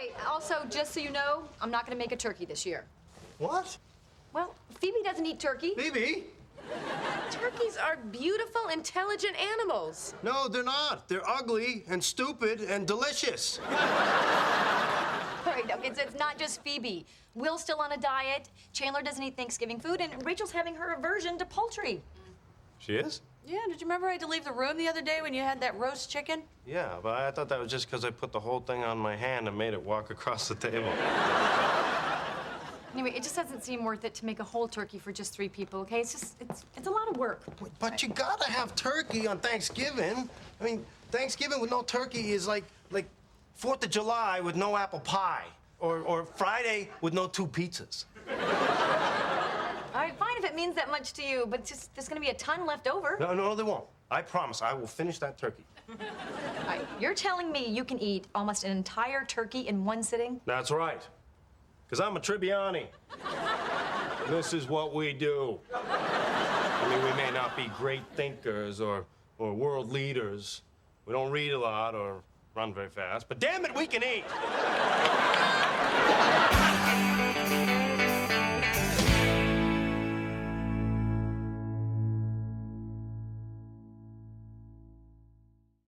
Okay, also, just so you know, I'm not gonna make a turkey this year. What? Well, Phoebe doesn't eat turkey. Phoebe? Turkeys are beautiful, intelligent animals. No, they're not. They're ugly and stupid and delicious. All right, okay, so it's not just Phoebe. Will's still on a diet, Chandler doesn't eat Thanksgiving food, and Rachel's having her aversion to poultry. She is? Yeah, did you remember I had to leave the room the other day when you had that roast chicken? Yeah, but I thought that was just because I put the whole thing on my hand and made it walk across the table. Anyway, it just doesn't seem worth it to make a whole turkey for just 3 people, okay? It's a lot of work. But you gotta have turkey on Thanksgiving. I mean, Thanksgiving with no turkey is like 4th of July with no apple pie, or Friday with no 2 pizzas. All right, fine if it means that much to you, but there's gonna be a ton left over. No, they won't. I promise, I will finish that turkey. All right, you're telling me you can eat almost an entire turkey in one sitting? That's right. Because I'm a Tribbiani. This is what we do. I mean, we may not be great thinkers or world leaders. We don't read a lot or run very fast, but damn it, we can eat.